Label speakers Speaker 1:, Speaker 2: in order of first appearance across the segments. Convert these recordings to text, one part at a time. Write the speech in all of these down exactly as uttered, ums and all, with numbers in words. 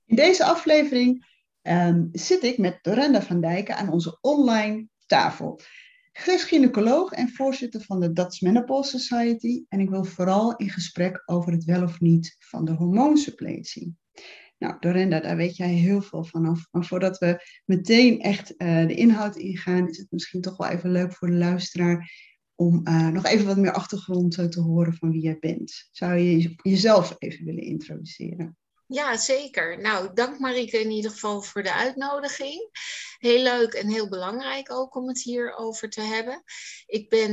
Speaker 1: In deze aflevering um, zit ik met Dorenda van Dijken aan onze online tafel. Zij is gynaecoloog en voorzitter van de Dutch Menopause Society en ik wil vooral in gesprek over het wel of niet van de hormoonsuppletie. Nou, Dorenda, daar weet jij heel veel vanaf. Maar voordat we meteen echt uh, de inhoud ingaan, is het misschien toch wel even leuk voor de luisteraar om uh, nog even wat meer achtergrond uh, te horen van wie jij bent. Zou je jezelf even willen introduceren?
Speaker 2: Ja, zeker. Nou, dank Marieke in ieder geval voor de uitnodiging. Heel leuk en heel belangrijk ook om het hier over te hebben. Ik, ben,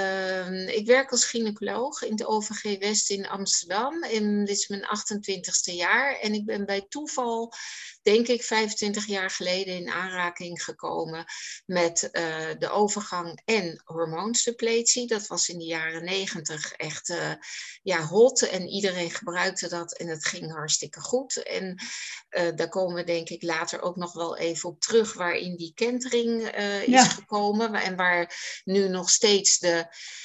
Speaker 2: uh, ik werk als gynaecoloog in het O V G West in Amsterdam. En dit is mijn achtentwintigste jaar. En ik ben bij toeval, denk ik, vijfentwintig jaar geleden in aanraking gekomen met uh, de overgang en hormoonsuppletie. Dat was in de jaren negentig echt uh, ja, hot en iedereen gebruikte dat en het ging hartstikke goed. En uh, daar komen we denk ik later ook nog wel even op terug waarin die kentering uh, is ja. gekomen en waar nu nog steeds de,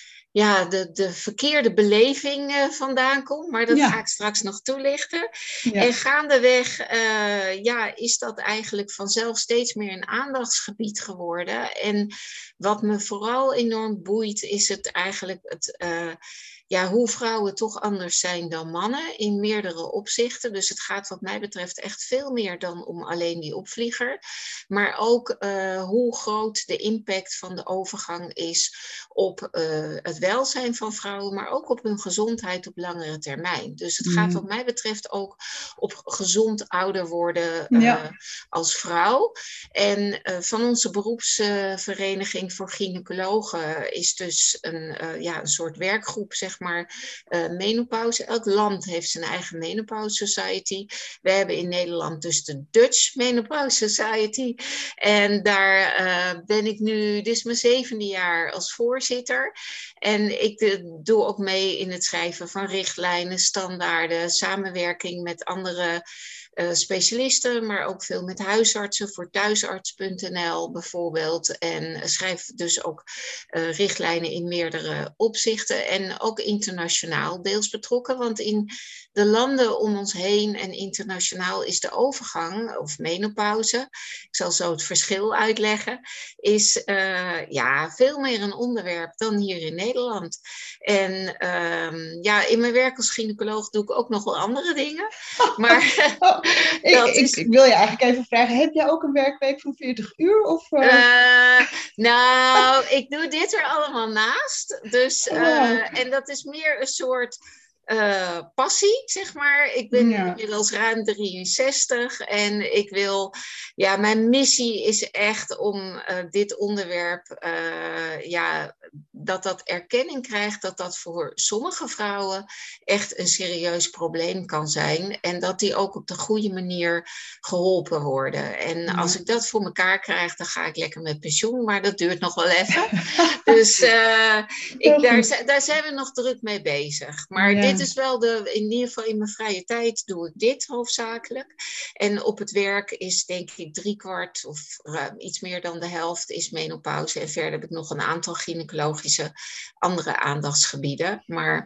Speaker 2: ja, de, de verkeerde beleving uh, vandaan komt. Maar dat ja. ga ik straks nog toelichten. Ja. En gaandeweg uh, ja, is dat eigenlijk vanzelf steeds meer een aandachtsgebied geworden. En wat me vooral enorm boeit is het eigenlijk het... Uh, Ja, hoe vrouwen toch anders zijn dan mannen in meerdere opzichten. Dus het gaat wat mij betreft echt veel meer dan om alleen die opvlieger. Maar ook uh, hoe groot de impact van de overgang is op uh, het welzijn van vrouwen, maar ook op hun gezondheid op langere termijn. Dus het gaat wat mij betreft ook op gezond ouder worden uh, ja. als vrouw. En uh, van onze beroepsvereniging voor gynaecologen is dus een, uh, ja, een soort werkgroep, zeg maar. Maar uh, menopauze, elk land heeft zijn eigen menopauze society. We hebben in Nederland dus de Dutch Menopause Society. En daar uh, ben ik nu, dit is mijn zevende jaar als voorzitter. En ik uh, doe ook mee in het schrijven van richtlijnen, standaarden, samenwerking met andere Uh, specialisten, maar ook veel met huisartsen voor thuisarts punt n l bijvoorbeeld. En uh, schrijf dus ook uh, richtlijnen in meerdere opzichten en ook internationaal deels betrokken, want in de landen om ons heen en internationaal is de overgang of menopauze, ik zal zo het verschil uitleggen, is uh, ja, veel meer een onderwerp dan hier in Nederland. En uh, ja, in mijn werk als gynaecoloog doe ik ook nog wel andere dingen, maar
Speaker 1: oh, ik, is... ik, ik wil je eigenlijk even vragen, heb jij ook een werkweek van veertig uur? Of, uh...
Speaker 2: Uh, nou, ik doe dit er allemaal naast. Dus, uh, oh. En dat is meer een soort uh, passie, zeg maar. Ik ben ja. inmiddels ruim drieënzestig en ik wil, ja, mijn missie is echt om uh, dit onderwerp, uh, ja, dat dat erkenning krijgt, dat dat voor sommige vrouwen echt een serieus probleem kan zijn en dat die ook op de goede manier geholpen worden. En ja. als ik dat voor elkaar krijg, dan ga ik lekker met pensioen, maar dat duurt nog wel even. Dus uh, ik, daar, daar zijn we nog druk mee bezig. Maar ja. dit is wel de, in ieder geval in mijn vrije tijd doe ik dit hoofdzakelijk. En op het werk is denk ik driekwart of ruim iets meer dan de helft is menopauze. En verder heb ik nog een aantal gynaecologische andere aandachtsgebieden. Maar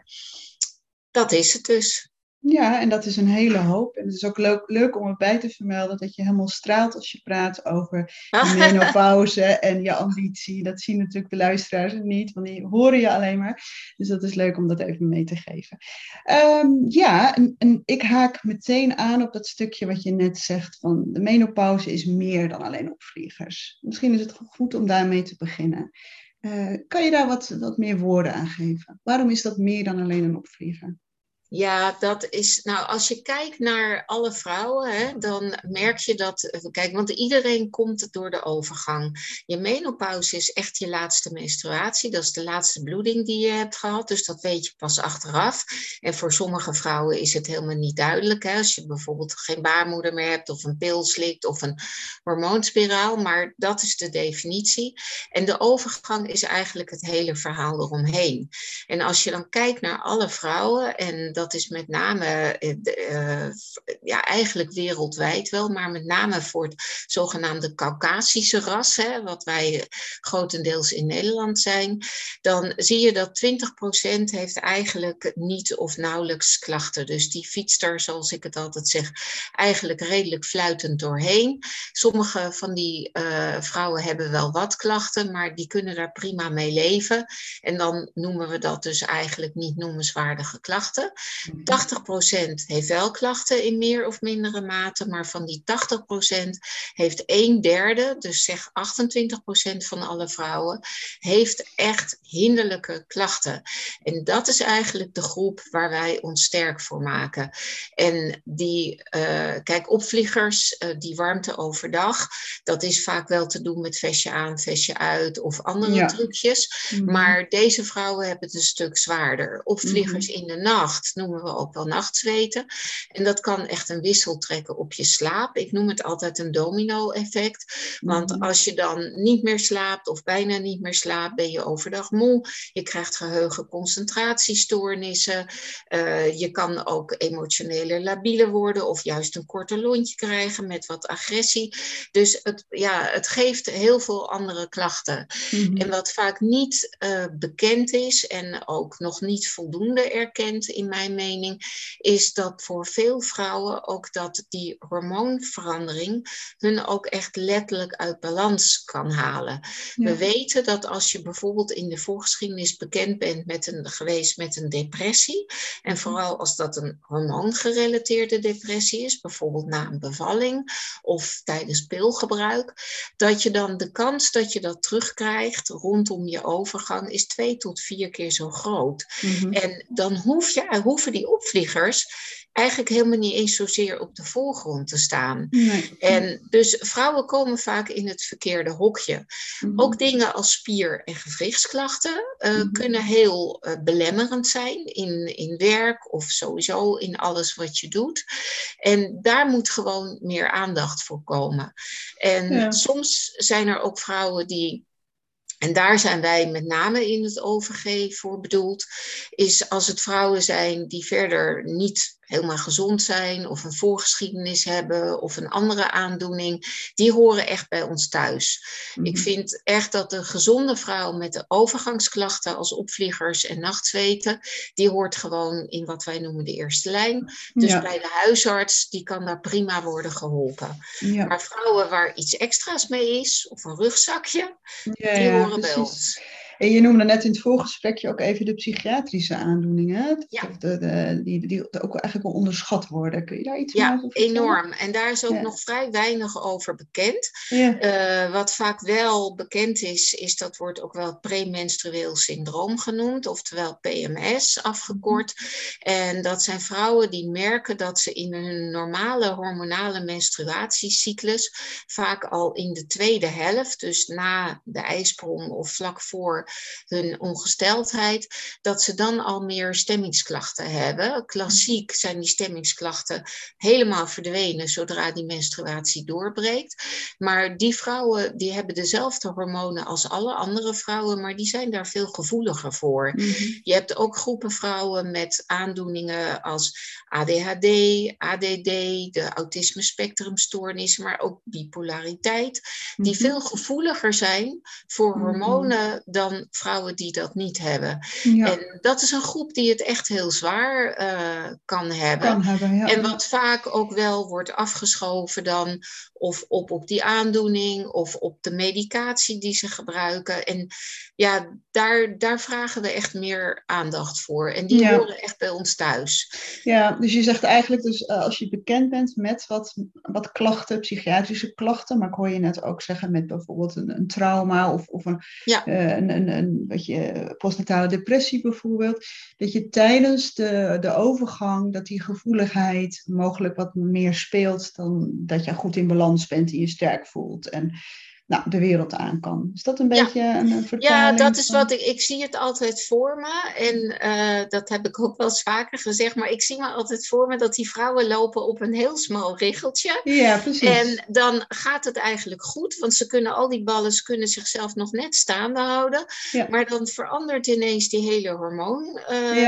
Speaker 2: dat is het dus.
Speaker 1: Ja, en dat is een hele hoop. En het is ook leuk, leuk om erbij te vermelden dat je helemaal straalt als je praat over de menopauze en je ambitie. Dat zien natuurlijk de luisteraars niet, want die horen je alleen maar. Dus dat is leuk om dat even mee te geven. Um, ja, en, en ik haak meteen aan op dat stukje wat je net zegt van de menopauze is meer dan alleen opvliegers. Misschien is het goed om daarmee te beginnen. Uh, kan je daar wat, wat meer woorden aan geven? Waarom is dat meer dan alleen een opvlieger?
Speaker 2: Ja, dat is, nou als je kijkt naar alle vrouwen, hè, dan merk je dat, kijk, want iedereen komt door de overgang. Je menopauze is echt je laatste menstruatie, dat is de laatste bloeding die je hebt gehad, dus dat weet je pas achteraf. En voor sommige vrouwen is het helemaal niet duidelijk, hè, als je bijvoorbeeld geen baarmoeder meer hebt of een pil slikt of een hormoonspiraal, maar dat is de definitie. En de overgang is eigenlijk het hele verhaal eromheen. En als je dan kijkt naar alle vrouwen, en dat is met name, uh, ja, eigenlijk wereldwijd wel, maar met name voor het zogenaamde Caucasische ras, hè, wat wij grotendeels in Nederland zijn, dan zie je dat twintig procent heeft eigenlijk niet of nauwelijks klachten. Dus die fietst er, zoals ik het altijd zeg, eigenlijk redelijk fluitend doorheen. Sommige van die uh, vrouwen hebben wel wat klachten, maar die kunnen daar prima mee leven. En dan noemen we dat dus eigenlijk niet noemenswaardige klachten. tachtig procent heeft wel klachten in meer of mindere mate, maar van die tachtig procent heeft een derde, dus zeg achtentwintig procent van alle vrouwen, heeft echt hinderlijke klachten. En dat is eigenlijk de groep waar wij ons sterk voor maken. En die, uh, kijk, opvliegers, uh, die warmte overdag, dat is vaak wel te doen met vestje aan, vestje uit of andere ja. trucjes. Mm-hmm. Maar deze vrouwen hebben het een stuk zwaarder. Opvliegers mm-hmm. in de nacht noemen we ook wel nachtzweten. En dat kan echt een wissel trekken op je slaap. Ik noem het altijd een domino-effect. Want mm-hmm. als je dan niet meer slaapt of bijna niet meer slaapt, ben je overdag moe. Je krijgt geheugen, concentratiestoornissen. Uh, je kan ook emotionele labiele worden of juist een korter lontje krijgen met wat agressie. Dus het, ja, het geeft heel veel andere klachten. Mm-hmm. En wat vaak niet uh, bekend is en ook nog niet voldoende erkend in mijn mening, is dat voor veel vrouwen ook dat die hormoonverandering hun ook echt letterlijk uit balans kan halen. Ja. We weten dat als je bijvoorbeeld in de voorgeschiedenis bekend bent met een, geweest met een depressie, en vooral als dat een hormoongerelateerde depressie is, bijvoorbeeld na een bevalling of tijdens pilgebruik, dat je dan de kans dat je dat terugkrijgt rondom je overgang is twee tot vier keer zo groot. Mm-hmm. En dan hoef je, hoeven die opvliegers eigenlijk helemaal niet eens zozeer op de voorgrond te staan. Nee. En dus vrouwen komen vaak in het verkeerde hokje. Mm-hmm. Ook dingen als spier- en gewrichtsklachten uh, mm-hmm. kunnen heel uh, belemmerend zijn in, in werk of sowieso in alles wat je doet. En daar moet gewoon meer aandacht voor komen. En ja. soms zijn er ook vrouwen die, en daar zijn wij met name in het O V G voor bedoeld, is als het vrouwen zijn die verder niet helemaal gezond zijn of een voorgeschiedenis hebben of een andere aandoening, die horen echt bij ons thuis. Mm-hmm. Ik vind echt dat de gezonde vrouw met de overgangsklachten als opvliegers en nachtzweten, die hoort gewoon in wat wij noemen de eerste lijn. Dus ja. bij de huisarts, die kan daar prima worden geholpen. Ja. Maar vrouwen waar iets extra's mee is, of een rugzakje, ja, die horen ja, bij ons.
Speaker 1: En je noemde net in het voorgesprekje ook even de psychiatrische aandoeningen.
Speaker 2: Ja.
Speaker 1: De, de, die, die ook eigenlijk wel onderschat worden. Kun je daar iets
Speaker 2: ja,
Speaker 1: over vertellen?
Speaker 2: Enorm. En daar is ook ja. nog vrij weinig over bekend. Ja. Uh, wat vaak wel bekend is, is dat wordt ook wel premenstrueel syndroom genoemd. Oftewel P M S afgekort. Mm-hmm. En dat zijn vrouwen die merken dat ze in hun normale hormonale menstruatiecyclus vaak al in de tweede helft, dus na de ijsprong of vlak voor hun ongesteldheid, dat ze dan al meer stemmingsklachten hebben. Klassiek zijn die stemmingsklachten helemaal verdwenen zodra die menstruatie doorbreekt. Maar die vrouwen die hebben dezelfde hormonen als alle andere vrouwen, maar die zijn daar veel gevoeliger voor. Mm-hmm. Je hebt ook groepen vrouwen met aandoeningen als A D H D, A D D, de autisme spectrumstoornis, maar ook bipolariteit, die mm-hmm. veel gevoeliger zijn voor hormonen mm-hmm. dan vrouwen die dat niet hebben. Ja. En dat is een groep die het echt heel zwaar uh, kan hebben. Kan hebben ja. En wat vaak ook wel wordt afgeschoven dan of op, op die aandoening of op de medicatie die ze gebruiken. En ja, daar, daar vragen we echt meer aandacht voor. En die ja. horen echt bij ons thuis.
Speaker 1: Ja, dus je zegt eigenlijk dus uh, als je bekend bent met wat, wat klachten, psychiatrische klachten, maar ik hoor je net ook zeggen met bijvoorbeeld een, een trauma of, of een, ja. uh, een, een, een weet je, postnatale depressie bijvoorbeeld, dat je tijdens de, de overgang, dat die gevoeligheid mogelijk wat meer speelt dan dat je goed in balans bent en je sterk voelt en nou, de wereld aan kan. Is dat een ja. beetje een, een vertaling?
Speaker 2: Ja, dat is wat ik... Ik zie het altijd voor me. En uh, dat heb ik ook wel eens vaker gezegd. Maar ik zie me altijd voor me dat die vrouwen lopen op een heel smal riggeltje.
Speaker 1: Ja, precies.
Speaker 2: En dan gaat het eigenlijk goed. Want ze kunnen al die ballen, ze kunnen zichzelf nog net staande houden. Ja. Maar dan verandert ineens die hele hormoon... Uh, ja.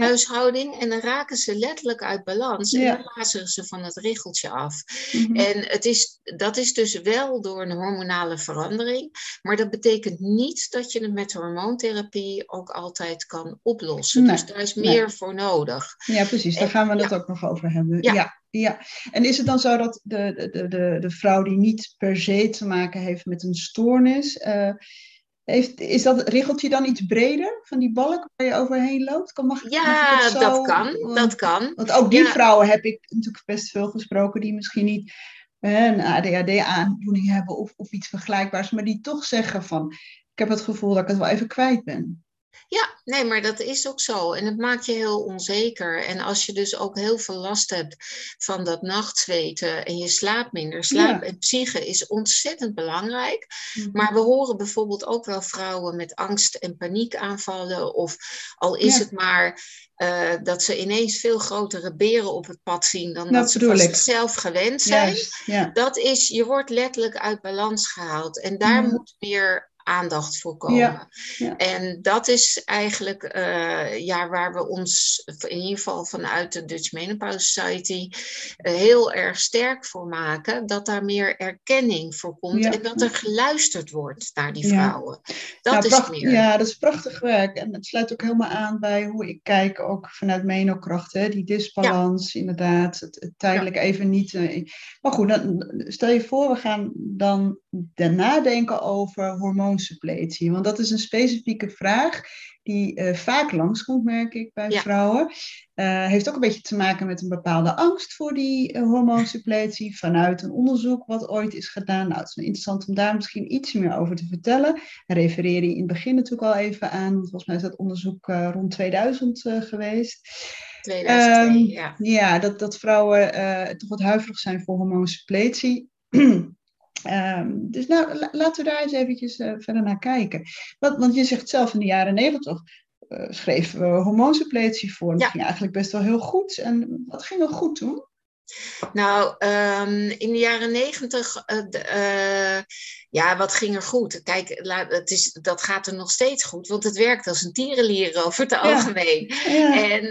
Speaker 2: huishouding. En dan raken ze letterlijk uit balans. En
Speaker 1: Ja.
Speaker 2: dan lazeren ze van het richeltje af.
Speaker 1: Mhm.
Speaker 2: En het is, dat is dus wel door een hormonale verandering. Maar dat betekent niet dat je het met hormoontherapie ook altijd kan oplossen.
Speaker 1: Nee,
Speaker 2: Dus daar is
Speaker 1: nee.
Speaker 2: meer voor nodig.
Speaker 1: Ja, precies. Daar
Speaker 2: En-
Speaker 1: gaan we het
Speaker 2: ja.
Speaker 1: ook nog over hebben.
Speaker 2: Ja.
Speaker 1: Ja. Ja. En is het dan zo dat de, de, de, de, de vrouw die niet per se te maken heeft met een stoornis, uh, heeft, is dat richeltje dan iets breder van die balk waar je overheen loopt? Kan, mag,
Speaker 2: Ja,
Speaker 1: mag ik het zo?
Speaker 2: dat kan.
Speaker 1: Want,
Speaker 2: dat kan.
Speaker 1: Want ook die
Speaker 2: Ja.
Speaker 1: vrouwen heb ik natuurlijk best veel gesproken die misschien niet uh, een A D H D-aandoening hebben of, of iets vergelijkbaars, maar die toch zeggen van, ik heb het gevoel dat ik het wel even kwijt ben.
Speaker 2: Ja, nee, maar dat is ook zo. En het maakt je heel onzeker. En als je dus ook heel veel last hebt van dat nachtzweten en je slaapt minder. Slaap
Speaker 1: Ja.
Speaker 2: en psyche is ontzettend belangrijk.
Speaker 1: Mm-hmm.
Speaker 2: Maar we horen bijvoorbeeld ook wel vrouwen met angst- en paniekaanvallen. Of al is
Speaker 1: Ja.
Speaker 2: het maar uh, dat ze ineens veel grotere beren op het pad zien dan
Speaker 1: Dat
Speaker 2: dat ze van
Speaker 1: bedoel ik.
Speaker 2: zichzelf gewend zijn.
Speaker 1: Juist, ja.
Speaker 2: Dat is, je wordt letterlijk uit balans gehaald. En daar
Speaker 1: Mm.
Speaker 2: moet meer aandacht voor komen.
Speaker 1: Ja, ja.
Speaker 2: En dat is eigenlijk uh, ja, waar we ons in ieder geval vanuit de Dutch Menopause Society uh, heel erg sterk voor maken. Dat daar meer erkenning voor komt
Speaker 1: Ja.
Speaker 2: en dat er geluisterd wordt naar die
Speaker 1: Ja.
Speaker 2: vrouwen. Dat
Speaker 1: nou,
Speaker 2: is
Speaker 1: pracht,
Speaker 2: meer.
Speaker 1: Ja, dat is prachtig werk. En het sluit ook helemaal aan bij hoe ik kijk, ook vanuit Menokracht. Hè? Die disbalans, ja. Inderdaad. Het, het tijdelijk ja. even niet... Uh, maar goed, dan, stel je voor, we gaan dan nadenken over hormoonsuppletie. Want dat is een specifieke vraag die uh, vaak langskomt, merk ik, bij ja. vrouwen. Uh, heeft ook een beetje te maken met een bepaalde angst voor die uh, hormoonsuppletie vanuit een onderzoek wat ooit is gedaan. Nou, het is interessant om daar misschien iets meer over te vertellen. Daar refereer je in het begin natuurlijk al even aan. Volgens mij is dat onderzoek uh, rond tweeduizend uh, geweest.
Speaker 2: tweeduizend twee,
Speaker 1: um,
Speaker 2: ja.
Speaker 1: Ja, dat, dat vrouwen uh, toch wat huiverig zijn voor hormoonsuppletie. Um, dus nou, la, laten we daar eens eventjes uh, verder naar kijken. Want, want je zegt zelf in de jaren negentig uh, schreven we hormoonsuppletie voor. En dat ja. ging eigenlijk best wel heel goed. En wat ging er goed toen?
Speaker 2: Nou, um, in de jaren negentig, uh, uh, ja, wat ging er goed? Kijk, het is, dat gaat er nog steeds goed, want het werkt als een tierenlier over het ja. algemeen. Ja. En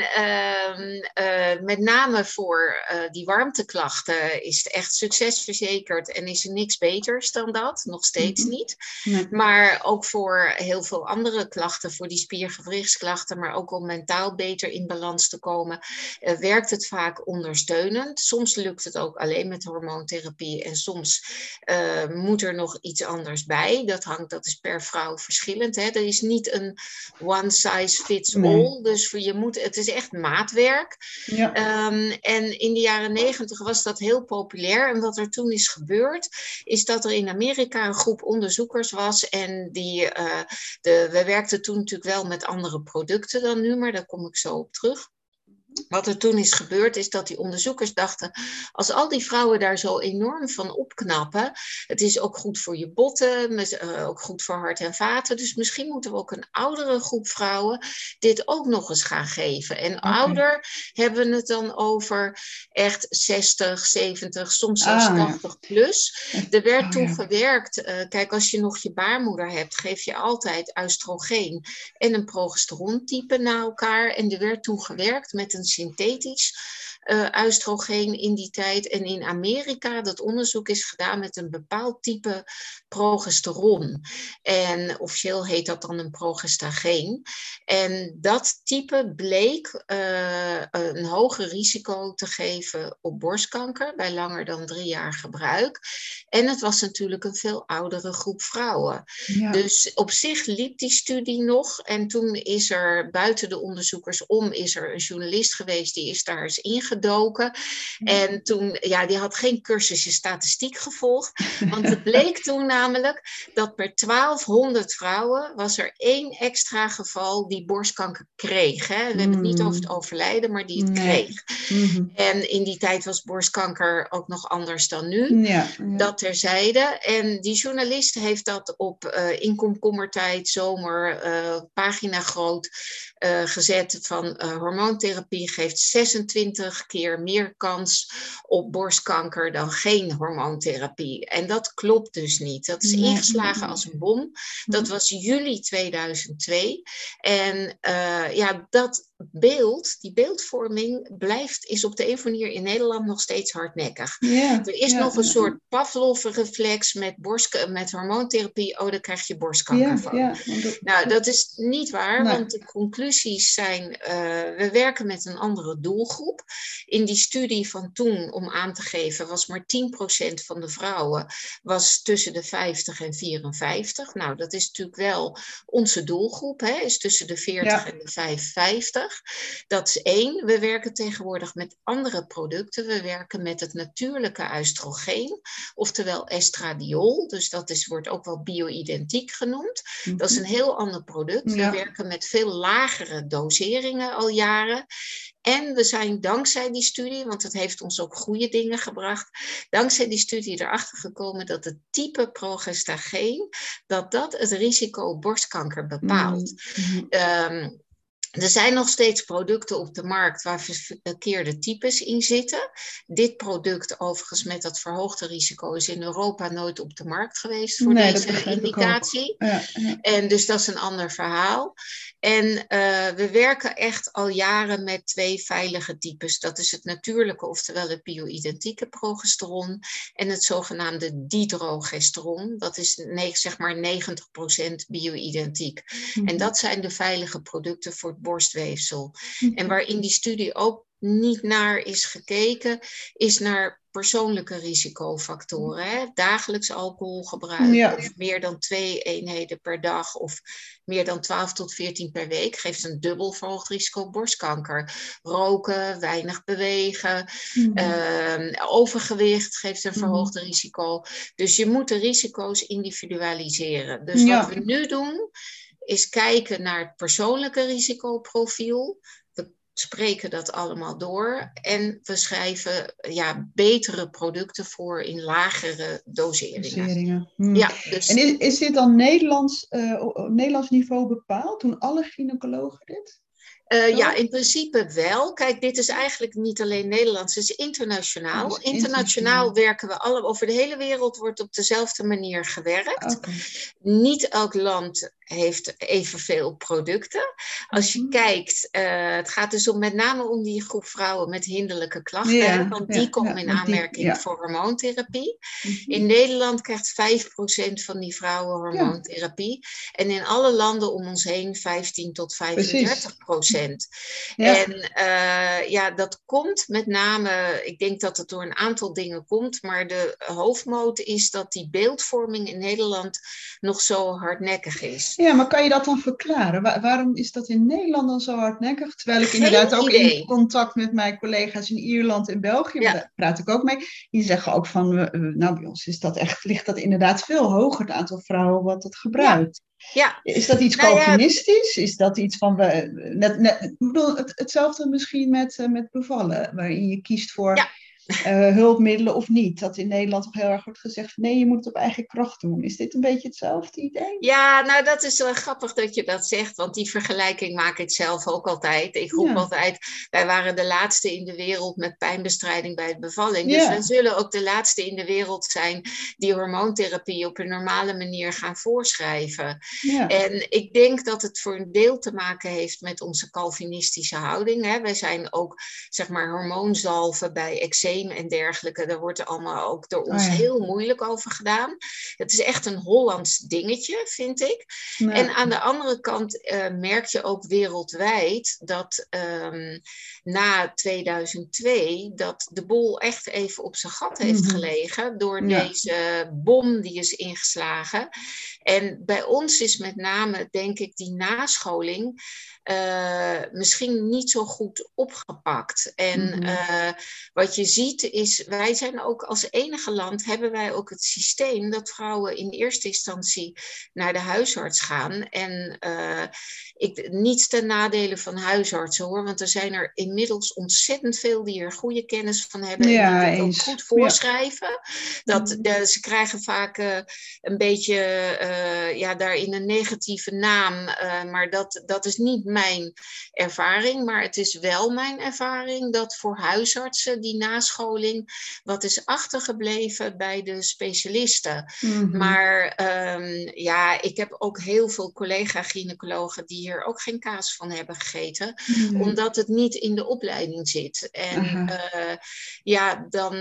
Speaker 2: um, uh, met name voor uh, die warmteklachten is het echt succesverzekerd en is er niks beters dan dat, nog steeds mm-hmm. niet. Nee. Maar ook voor heel veel andere klachten, voor die spiergewrichtsklachten, maar ook om mentaal beter in balans te komen, uh, werkt het vaak ondersteunend. Soms lukt het ook alleen met hormoontherapie en soms uh, moet er nog iets anders bij. Dat hangt, dat is per vrouw verschillend. Hè? Er is niet een one size fits all. Nee. Dus voor je moet, het is echt maatwerk. Ja. Um, en in de jaren negentig was dat heel populair. En wat er toen is gebeurd, is dat er in Amerika een groep onderzoekers was. En die, uh, de, we werkten toen natuurlijk wel met andere producten dan nu, maar daar kom ik zo op terug. Wat er toen is gebeurd is dat die onderzoekers dachten, als al die vrouwen daar zo enorm van opknappen, het is ook goed voor je botten, uh, ook goed voor hart en vaten, dus misschien moeten we ook een oudere groep vrouwen dit ook nog eens gaan geven. En okay. ouder hebben we het dan over echt zestig, zeventig, soms zelfs ah, tachtig ja. plus. Er werd oh, toen ja. gewerkt, uh, kijk als je nog je baarmoeder hebt, geef je altijd oestrogeen en een progesterontype na elkaar en er werd toen gewerkt met een synthetisch uh, oestrogeen in die tijd. En in Amerika, dat onderzoek is gedaan met een bepaald type progesteron. En officieel heet dat dan een progestageen. En dat type bleek uh, een hoger risico te geven op borstkanker bij langer dan drie jaar gebruik. En het was natuurlijk een veel oudere groep vrouwen. Ja. Dus op zich liep die studie nog. En toen is er buiten de onderzoekers om, is er een journalist geweest, die is daar eens ingedoken. Ja. En toen, ja, die had geen cursusje statistiek gevolgd. Want het bleek toen namelijk dat per twaalfhonderd vrouwen was er één extra geval die borstkanker kreeg. Hè? We mm. hebben het niet over het overlijden, maar die het nee. kreeg. Mm-hmm. En in die tijd was borstkanker ook nog anders dan nu. Ja, ja. Dat terzijde. En die journalist heeft dat op uh, in komkommertijd, zomer, uh, pagina groot uh, gezet van uh, hormoontherapie geeft zesentwintig keer meer kans op borstkanker dan geen hormoontherapie. En dat klopt dus niet. Dat is nee, ingeslagen nee. als een bom. Dat was juli tweeduizend twee. En uh, ja, dat beeld, die beeldvorming blijft, is op de een of andere manier in Nederland nog steeds hardnekkig.
Speaker 1: Ja,
Speaker 2: er is
Speaker 1: ja,
Speaker 2: nog een
Speaker 1: ja,
Speaker 2: soort Pavlov-reflex met, borst, met hormoontherapie. Oh, daar krijg je borstkanker
Speaker 1: ja,
Speaker 2: van.
Speaker 1: Ja, want dat,
Speaker 2: nou, dat is niet waar,
Speaker 1: nee.
Speaker 2: want de conclusies zijn, uh, we werken met een andere doelgroep. In die studie van toen, om aan te geven, was maar tien procent van de vrouwen was tussen de vijftig en vierenvijftig. Nou, dat is natuurlijk wel onze doelgroep, hè, is tussen de veertig ja. en de vijfenvijftig. Dat is één. We werken tegenwoordig met andere producten. We werken met het natuurlijke oestrogeen, oftewel estradiol. Dus dat is, wordt ook wel bio-identiek genoemd. Mm-hmm. Dat is een heel ander product. Ja. We werken met veel lagere doseringen al jaren. En we zijn dankzij die studie, want het heeft ons ook goede dingen gebracht, dankzij die studie erachter gekomen dat het type progestageen, dat dat het risico borstkanker bepaalt. Mm-hmm. Um, Er zijn nog steeds producten op de markt waar verkeerde types in zitten. Dit product overigens met dat verhoogde risico is in Europa nooit op de markt geweest voor nee, deze indicatie. Ja, ja. En dus dat is een ander verhaal. En uh, we werken echt al jaren met twee veilige types. Dat is het natuurlijke, oftewel het bio-identieke progesteron en het zogenaamde didrogesteron. Dat is zeg maar negentig procent bio-identiek. Mm-hmm. En dat zijn de veilige producten voor borstweefsel. Mm-hmm. En waarin die studie ook niet naar is gekeken, is naar persoonlijke risicofactoren. Hè? Dagelijks alcoholgebruik, ja. of meer dan twee eenheden per dag, of meer dan twaalf tot veertien per week, geeft een dubbel verhoogd risico op borstkanker. Roken, weinig bewegen, mm-hmm. uh, overgewicht geeft een verhoogd mm-hmm. risico. Dus je moet de risico's individualiseren. Dus ja. wat we nu doen, is kijken naar het persoonlijke risicoprofiel. We spreken dat allemaal door en we schrijven ja, betere producten voor in lagere doseringen.
Speaker 1: doseringen. Hmm.
Speaker 2: Ja, dus...
Speaker 1: En is, is dit dan Nederlands, uh, op Nederlands niveau bepaald? Doen alle gynaecologen dit?
Speaker 2: Uh, ja, in principe wel. Kijk, dit is eigenlijk niet alleen Nederlands, het is internationaal. Oh, is internationaal. Internationaal werken we alle, over de hele wereld wordt op dezelfde manier gewerkt. Okay. Niet elk land heeft evenveel producten. Als je mm-hmm. kijkt, uh, het gaat dus om, met name om die groep vrouwen met hinderlijke klachten, ja, hè, want die ja, komen ja, in aanmerking die, ja. voor hormoontherapie. Mm-hmm. In Nederland krijgt vijf procent van die vrouwen hormoontherapie. Ja. En in alle landen om ons heen vijftien tot vijfendertig procent. Ja. En uh, ja, dat komt met name, ik denk dat het door een aantal dingen komt, maar de hoofdmoot is dat die beeldvorming in Nederland nog zo hardnekkig is.
Speaker 1: Ja, maar kan je dat dan verklaren? Wa- waarom is dat in Nederland dan zo hardnekkig? Terwijl ik
Speaker 2: Geen
Speaker 1: inderdaad ook
Speaker 2: idee.
Speaker 1: in contact met mijn collega's in Ierland en België, ja. daar praat ik ook mee. Die zeggen ook van, uh, nou bij ons is dat echt, ligt dat inderdaad veel hoger, het aantal vrouwen wat het gebruikt.
Speaker 2: Ja.
Speaker 1: Ja. Is dat iets nou, Calvinistisch? Ja. Is dat iets van, we, net, net, ik bedoel, het, hetzelfde misschien met, uh, met bevallen, waarin je kiest voor... Ja. Uh, hulpmiddelen of niet. Dat in Nederland toch heel erg wordt gezegd van nee, je moet het op eigen kracht doen. Is dit een beetje hetzelfde idee?
Speaker 2: Ja, nou dat is wel grappig dat je dat zegt, want die vergelijking maak ik zelf ook altijd. Ik roep ja. altijd, wij waren de laatste in de wereld met pijnbestrijding bij de bevalling. Dus ja. we zullen ook de laatste in de wereld zijn die hormoontherapie op een normale manier gaan voorschrijven. Ja. En ik denk dat het voor een deel te maken heeft met onze Calvinistische houding. Hè. Wij zijn ook, zeg maar, hormoonzalven bij eczeem en dergelijke, daar wordt er allemaal ook door ons oh ja. heel moeilijk over gedaan. Het is echt een Hollands dingetje, vind ik. Nee. En aan de andere kant uh, merk je ook wereldwijd dat um, na tweeduizend twee dat de boel echt even op zijn gat heeft mm-hmm. gelegen door ja. deze bom die is ingeslagen. En bij ons is met name, denk ik, die nascholing Uh, misschien niet zo goed opgepakt. En mm-hmm. uh, wat je ziet is, wij zijn ook als enige land, hebben wij ook het systeem dat vrouwen in eerste instantie naar de huisarts gaan. En uh, ik, niets ten nadele van huisartsen hoor, want er zijn er inmiddels ontzettend veel die er goede kennis van hebben
Speaker 1: ja,
Speaker 2: en die het ook goed voorschrijven. Ja. Dat, de, ze krijgen vaak uh, een beetje uh, ja, daarin een negatieve naam, uh, maar dat, dat is niet mijn mijn ervaring, maar het is wel mijn ervaring dat voor huisartsen die nascholing wat is achtergebleven bij de specialisten.
Speaker 1: Mm-hmm.
Speaker 2: Maar um, ja, ik heb ook heel veel collega-gynaecologen die hier ook geen kaas van hebben gegeten,
Speaker 1: Mm-hmm.
Speaker 2: omdat het niet in de opleiding zit. En uh, ja, dan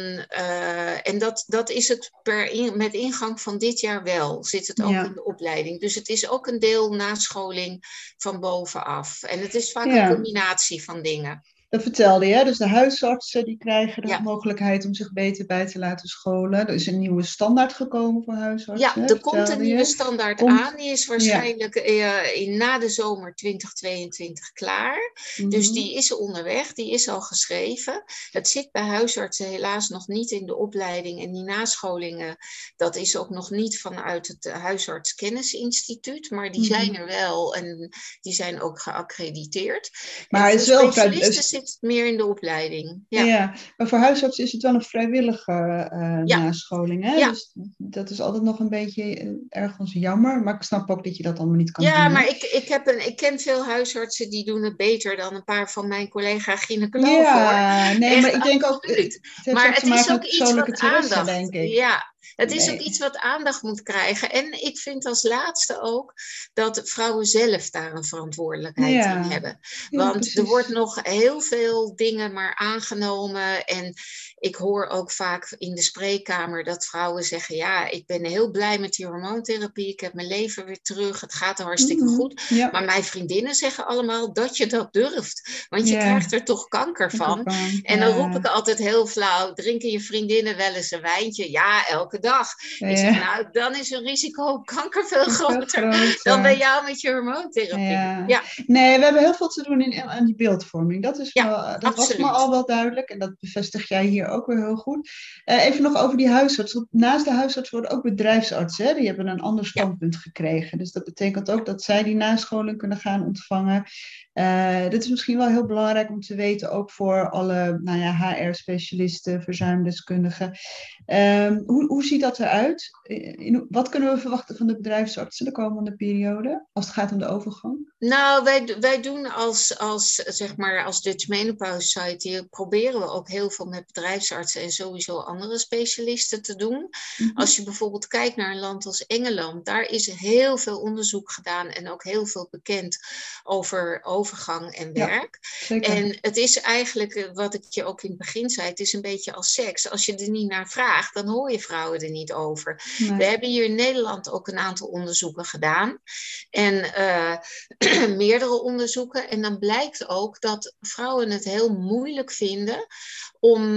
Speaker 2: uh, en dat, dat is het per in, met ingang van dit jaar wel, zit het ook ja. in de opleiding. Dus het is ook een deel nascholing van bovenaf. En het is vaak ja. een combinatie van dingen.
Speaker 1: Dat vertelde je, dus de huisartsen die krijgen de
Speaker 2: ja.
Speaker 1: mogelijkheid om zich beter bij te laten scholen. Er is een nieuwe standaard gekomen voor huisartsen.
Speaker 2: Ja, er komt een nieuwe standaard komt... aan. Die is waarschijnlijk ja. uh, in, na de zomer twintig tweeëntwintig klaar. Mm-hmm. Dus die is onderweg, die is al geschreven. Het zit bij huisartsen helaas nog niet in de opleiding. En die nascholingen, dat is ook nog niet vanuit het Huisartskennisinstituut. Maar die mm-hmm. zijn er wel en die zijn ook geaccrediteerd. Maar het is wel specialisten zit meer in de opleiding. Ja.
Speaker 1: ja, maar voor huisartsen is het wel een vrijwillige uh, ja. nascholing. Hè? Ja. Dus dat is altijd nog een beetje uh, ergens jammer. Maar ik snap ook dat je dat allemaal niet kan
Speaker 2: ja,
Speaker 1: doen.
Speaker 2: Ja, maar ik, ik, heb een, ik ken veel huisartsen die doen het beter dan een paar van mijn collega-gynaecologen.
Speaker 1: Ja,
Speaker 2: hoor.
Speaker 1: nee,
Speaker 2: Echt,
Speaker 1: maar ik denk ook...
Speaker 2: Het maar het is ook iets wat aandacht...
Speaker 1: Denk ik.
Speaker 2: Ja, het is
Speaker 1: nee.
Speaker 2: ook iets wat aandacht moet krijgen. En ik vind als laatste ook dat vrouwen zelf daar een verantwoordelijkheid ja. in hebben. Want ja, er wordt nog heel veel dingen maar aangenomen. En ik hoor ook vaak in de spreekkamer dat vrouwen zeggen... ja, ik ben heel blij met die hormoontherapie. Ik heb mijn leven weer terug. Het gaat hartstikke mm-hmm. goed. Ja. Maar mijn vriendinnen zeggen allemaal dat je dat durft. Want je ja. krijgt er toch kanker van. van. En dan ja. roep ik altijd heel flauw... drinken je vriendinnen wel eens een wijntje? Ja, elke dag. Ja. Ik zeg, nou, dan is een risico op kanker veel groter, veel groter dan bij jou met je hormoontherapie. Ja. Ja.
Speaker 1: Nee, we hebben heel veel te doen in, aan die beeldvorming. Dat, is ja, wel, dat was me al wel duidelijk en dat bevestig jij hier ook weer heel goed. Uh, even nog over die huisarts. Naast de huisarts worden ook bedrijfsartsen. Hè? Die hebben een ander standpunt ja. gekregen. Dus dat betekent ook dat zij die nascholing kunnen gaan ontvangen. Uh, dit is misschien wel heel belangrijk om te weten, ook voor alle nou ja, H R-specialisten, verzuimdeskundigen. Um, hoe, hoe ziet dat eruit? In, wat kunnen we verwachten van de bedrijfsartsen de komende periode, als het gaat om de overgang?
Speaker 2: Nou, wij, wij doen als, als, zeg maar, als Dutch Menopause Society, proberen we ook heel veel met bedrijfsartsen en sowieso andere specialisten te doen. Mm-hmm. Als je bijvoorbeeld kijkt naar een land als Engeland, daar is heel veel onderzoek gedaan en ook heel veel bekend over overgang en werk. Ja, en het is eigenlijk, wat ik je ook in het begin zei, het is een beetje als seks. Als je er niet naar vraagt, dan hoor je vrouwen er niet over. Nee. We hebben hier in Nederland ook een aantal onderzoeken gedaan. En uh, meerdere onderzoeken. En dan blijkt ook dat vrouwen het heel moeilijk vinden om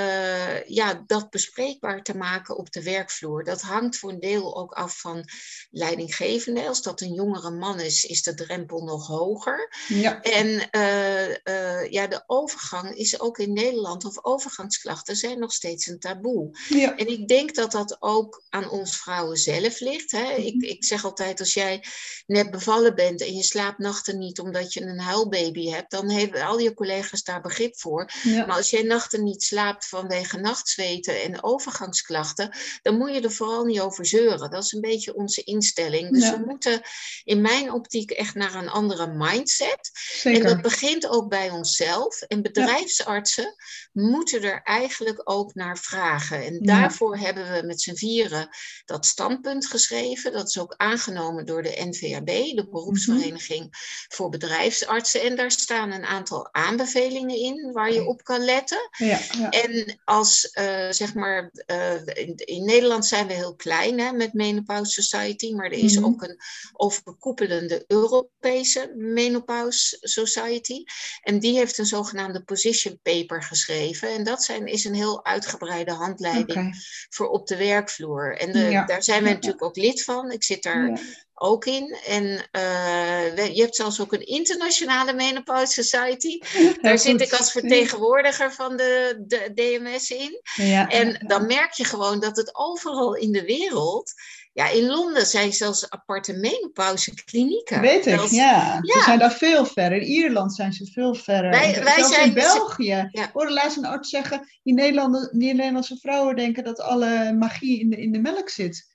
Speaker 2: uh, ja, dat bespreekbaar te maken op de werkvloer. Dat hangt voor een deel ook af van leidinggevende. Als dat een jongere man is, is de drempel nog hoger. Ja. En uh, uh, ja, de overgang is ook in Nederland, of overgangsklachten zijn nog steeds een taboe. Ja. En ik denk dat dat ook aan ons vrouwen zelf ligt. Hè? Mm-hmm. Ik, ik zeg altijd, als jij net bevallen bent en je slaapt nachten niet omdat je een huilbaby hebt, dan hebben al je collega's daar begrip voor. Ja. Maar als jij nachten niet slaapt vanwege nachtzweten en overgangsklachten, dan moet je er vooral niet over zeuren. Dat is een beetje onze instelling. Dus ja. we moeten in mijn optiek echt naar een andere mindset. Zeker. En dat begint ook bij onszelf. En bedrijfsartsen ja. moeten er eigenlijk ook naar vragen. En daarvoor ja. hebben we met z'n vieren dat standpunt geschreven. Dat is ook aangenomen door de N V A B, de beroepsvereniging mm-hmm. voor bedrijfsartsen. En daar staan een aantal aanbevelingen in waar je op kan letten. Ja, ja. En als, uh, zeg maar, uh, in, in Nederland zijn we heel klein hè, met Menopause Society, maar er is mm-hmm. ook een overkoepelende Europese Menopause Society. En die heeft een zogenaamde position paper geschreven. En dat zijn, is een heel uitgebreide handleiding okay. voor op de werkvloer. En de, ja. daar zijn we ja, natuurlijk ja. ook lid van. Ik zit daar ja. ook in. En uh, je hebt zelfs ook een internationale Menopause Society. Daar ja, zit ik als vertegenwoordiger van de, de D M S in. Ja, en ja, ja. dan merk je gewoon dat het overal in de wereld... Ja, in Londen zijn zelfs aparte menopauzeklinieken.
Speaker 1: Weet ik, is, ja. ja. Ze zijn daar veel verder. In Ierland zijn ze veel verder. Wij, wij zelfs zijn, in België. Ja. Ik hoorde laatst een arts zeggen... die Nederlandse, Nederlandse vrouwen denken dat alle magie in de, in de melk zit.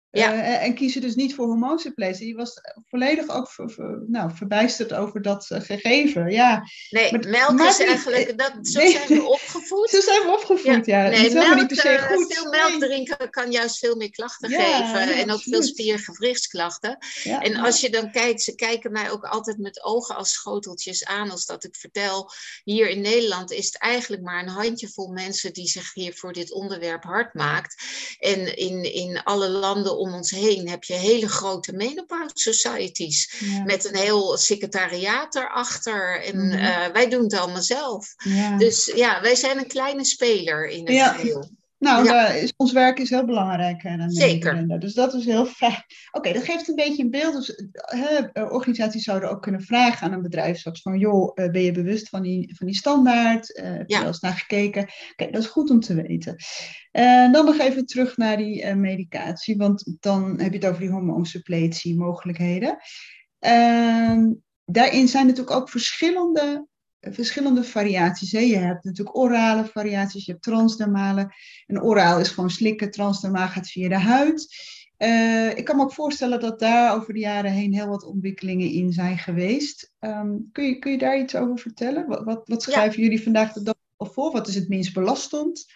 Speaker 2: Ja.
Speaker 1: Uh, en kiezen dus niet voor hormoonsuppletie. Die was volledig ook ver, ver, nou, verbijsterd over dat uh, gegeven. Ja,
Speaker 2: nee,
Speaker 1: maar
Speaker 2: melk is eigenlijk, dat, zo
Speaker 1: nee,
Speaker 2: zijn we opgevoed.
Speaker 1: Zo zijn we opgevoed, ja. ja.
Speaker 2: Nee,
Speaker 1: dat is helemaal
Speaker 2: melk,
Speaker 1: niet per se goed.
Speaker 2: veel melk
Speaker 1: nee.
Speaker 2: drinken kan juist veel meer klachten
Speaker 1: ja,
Speaker 2: geven.
Speaker 1: Ja,
Speaker 2: en ook veel
Speaker 1: absoluut.
Speaker 2: spier- en gewrichtsklachten. Ja, en als ja. je dan kijkt, ze kijken mij ook altijd met ogen als schoteltjes aan. Als dat ik vertel, hier in Nederland is het eigenlijk maar een handjevol mensen die zich hier voor dit onderwerp hard maakt. En in, in alle landen om ons heen heb je hele grote menopause societies. Ja. Met een heel secretariaat erachter. En mm-hmm. uh, wij doen het allemaal zelf. Ja. Dus ja, wij zijn een kleine speler in het ja. geheel.
Speaker 1: Nou, ja. is, ons werk is heel belangrijk. Hè,
Speaker 2: Zeker.
Speaker 1: Dus dat is heel fijn. Oké, okay, dat geeft een beetje een beeld. Dus, he, organisaties zouden ook kunnen vragen aan een bedrijf straks van, joh, ben je bewust van die, van die standaard? Uh, heb je ja. wel eens naar gekeken? Oké, okay, dat is goed om te weten. Uh, dan nog even terug naar die uh, medicatie, want dan heb je het over die hormoonsuppletie mogelijkheden. Uh, daarin zijn natuurlijk ook verschillende verschillende variaties. Hè? Je hebt natuurlijk orale variaties, je hebt transdermale. En oraal is gewoon slikken, transdermaal gaat via de huid. Uh, ik kan me ook voorstellen dat daar over de jaren heen heel wat ontwikkelingen in zijn geweest. Um, kun, je, kun je daar iets over vertellen? Wat, wat, wat schrijven ja. jullie vandaag de dag al voor? Wat is het minst belastend?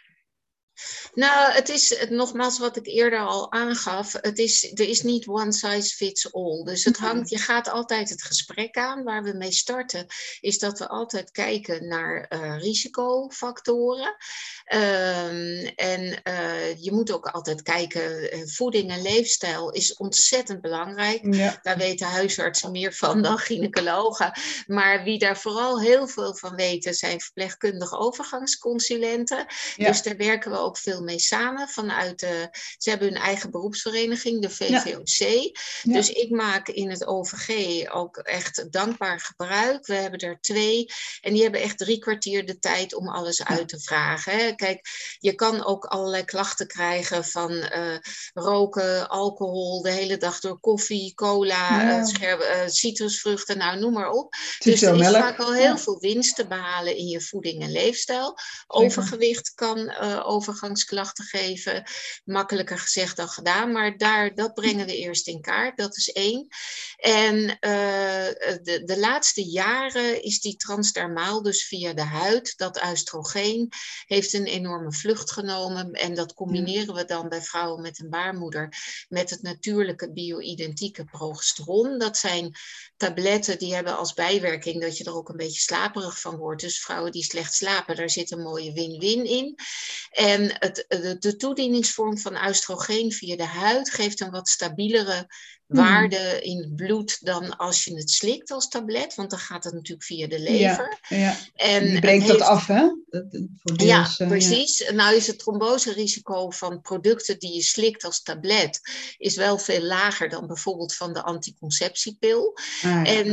Speaker 2: Nou, het is het, nogmaals wat ik eerder al aangaf. Het is, er is niet one size fits all. Dus het hangt, je gaat altijd het gesprek aan. Waar we mee starten is dat we altijd kijken naar uh, risicofactoren. Um, en uh, je moet ook altijd kijken, uh, voeding en leefstijl is ontzettend belangrijk. Ja. Daar weten huisartsen meer van dan gynaecologen. Maar wie daar vooral heel veel van weten zijn verpleegkundige overgangsconsulenten. Ja. Dus daar werken we ook veel mee samen vanuit de, ze hebben hun eigen beroepsvereniging, de V V O C. Ja. Ja. Dus ik maak in het O V G ook echt dankbaar gebruik. We hebben er twee en die hebben echt drie kwartier de tijd om alles ja. uit te vragen. Hè. Kijk, je kan ook allerlei klachten krijgen van uh, roken, alcohol, de hele dag door koffie, cola, ja. uh, scherpe, uh, citrusvruchten, nou noem maar op. Dus er is melk. vaak al heel ja. veel winst te behalen in je voeding en leefstijl. Zeker. Overgewicht kan uh, overgangsklachten geven. Makkelijker gezegd dan gedaan, maar daar, dat brengen we eerst in kaart. Dat is één. En uh, de, de laatste jaren is die transdermaal, dus via de huid, dat oestrogeen, heeft een enorme vlucht genomen. En dat combineren we dan bij vrouwen met een baarmoeder met het natuurlijke bio-identieke progesteron. Dat zijn tabletten die hebben als bijwerking dat je er ook een beetje slaperig van wordt. Dus vrouwen die slecht slapen, daar zit een mooie win-win in. En het, de, de toedieningsvorm van oestrogeen via de huid geeft een wat stabielere waarde hmm. in het bloed dan als je het slikt als tablet, want dan gaat het natuurlijk via de lever.
Speaker 1: Ja, ja. En die brengt dat heeft... af, hè? Dat, voor deels,
Speaker 2: ja, precies. Ja. Nou is het tromboserisico van producten die je slikt als tablet is wel veel lager dan bijvoorbeeld van de anticonceptiepil. Ah, ja. En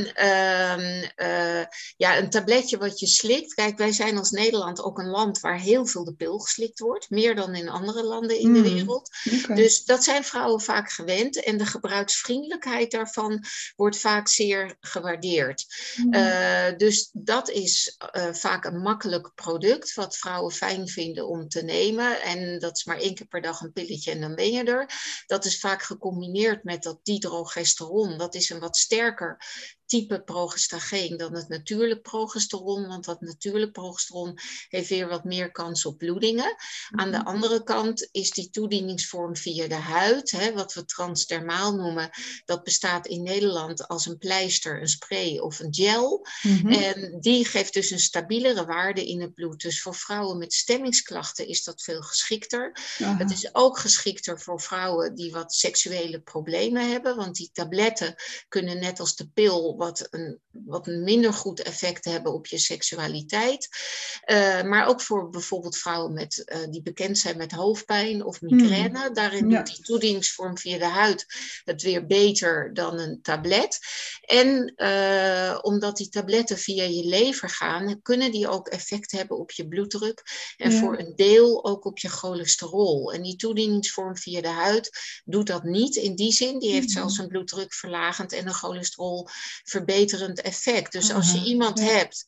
Speaker 2: uh, uh, ja, een tabletje wat je slikt, kijk, wij zijn als Nederland ook een land waar heel veel de pil geslikt wordt, meer dan in andere landen in mm. de wereld. Okay. Dus dat zijn vrouwen vaak gewend en de gebruiksvriendelijkheid daarvan wordt vaak zeer gewaardeerd. Mm. Uh, dus dat is uh, vaak een makkelijk product wat vrouwen fijn vinden om te nemen. En dat is maar één keer per dag een pilletje en dan ben je er. Dat is vaak gecombineerd met dat dihydrogesteron. Dat is een wat sterker type progestageen dan het natuurlijk progesteron, want dat natuurlijk progesteron heeft weer wat meer kans op bloedingen. Aan de andere kant is die toedieningsvorm via de huid, hè, wat we transdermaal noemen, dat bestaat in Nederland als een pleister, een spray of een gel. Mm-hmm. En die geeft dus een stabielere waarde in het bloed. Dus voor vrouwen met stemmingsklachten is dat veel geschikter. Aha. Het is ook geschikter voor vrouwen die wat seksuele problemen hebben, want die tabletten kunnen net als de pil wat een, wat een minder goed effect hebben op je seksualiteit. Uh, maar ook voor bijvoorbeeld vrouwen met, uh, die bekend zijn met hoofdpijn of migraine. Hmm. Daarin ja. doet die toedieningsvorm via de huid het weer beter dan een tablet. En uh, omdat die tabletten via je lever gaan, kunnen die ook effect hebben op je bloeddruk. En ja. voor een deel ook op je cholesterol. En die toedieningsvorm via de huid doet dat niet in die zin. Die heeft hmm. zelfs een bloeddrukverlagend en een cholesterol verbeterend effect. Dus als je iemand ja. hebt